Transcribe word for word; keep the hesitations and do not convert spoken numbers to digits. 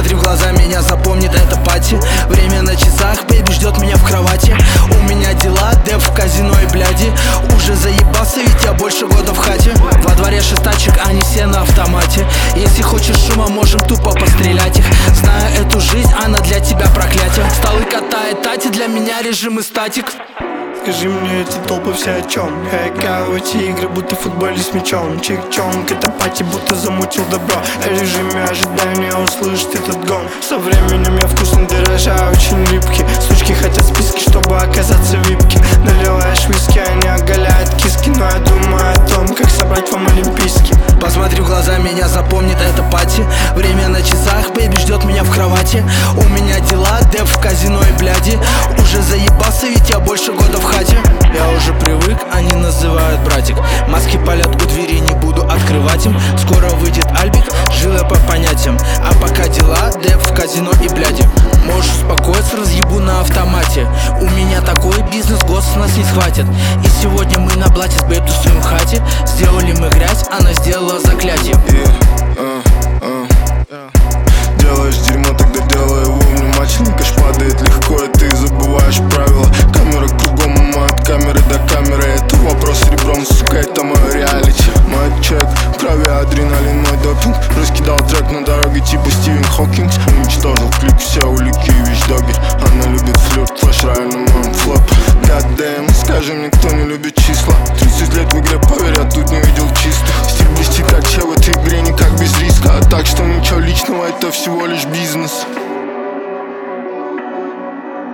Посмотри в глаза, меня запомнит это пати. Время на часах, бэйби ждет меня в кровати. У меня дела, деп в казино и бляди. Уже заебался, ведь я больше года в хате. Во дворе шесть тачек, они все на автомате. Если хочешь шума, можем тупо пострелять их. Знаю эту жизнь, она для тебя проклятие. Столы катает тати, для меня режим и статик. Скажи мне, эти толпы все о чем? Я играю в эти игры, будто в футболе с мячом. Чик-чонг, это пати, будто замутил добро. В режиме ожидания услышит этот гон. Со временем я вкусно дорожаю, очень липкий. Сучки хотят списки, чтобы оказаться в випке. Наливаешь виски, они оголяют киски. Но я думаю о том, как собрать вам олимпийский. Посмотри в глаза, меня запомнит это пати. Время на часах, бэйби ждет меня в кровати. У меня дела, деп в казино и бляди. Уже заебался, ведь я больше года в хате. Я уже привык, они называют братик. Маски палят у двери, не буду открывать им. Скоро выйдет альбик, жил я по понятиям. А пока дела, деп в казино и бляди. Можешь успокоиться, разъебу на автомате. У меня такой бизнес, год с нас не схватит. И сегодня мы на блате с бэйб тусуем в хате. Сделали мы грязь, она сделала заклятие. yeah, uh, uh. Делаешь дерьмо, тогда делай его внимательненько. Ж падает легко, и ты забываешь правила. Камера кругом, ума от камеры до камеры. Это вопрос ребром, сука, это мой реалити. Мой чек, в крови адреналин, мой допинг. Раскидал трек на дороге типа Стивен Хокингс. Уничтожил клик, все улики и вещдоги. Она любит флирт, флеш-рай на моем флоп. Goddamn, скажи мне, кто не любит числа. Тридцать лет в игре, поверь, я тут не видел чисто. Стиль блестит, как че в этой игре, никак без риска. А так что ничего личного, это всего лишь бизнес.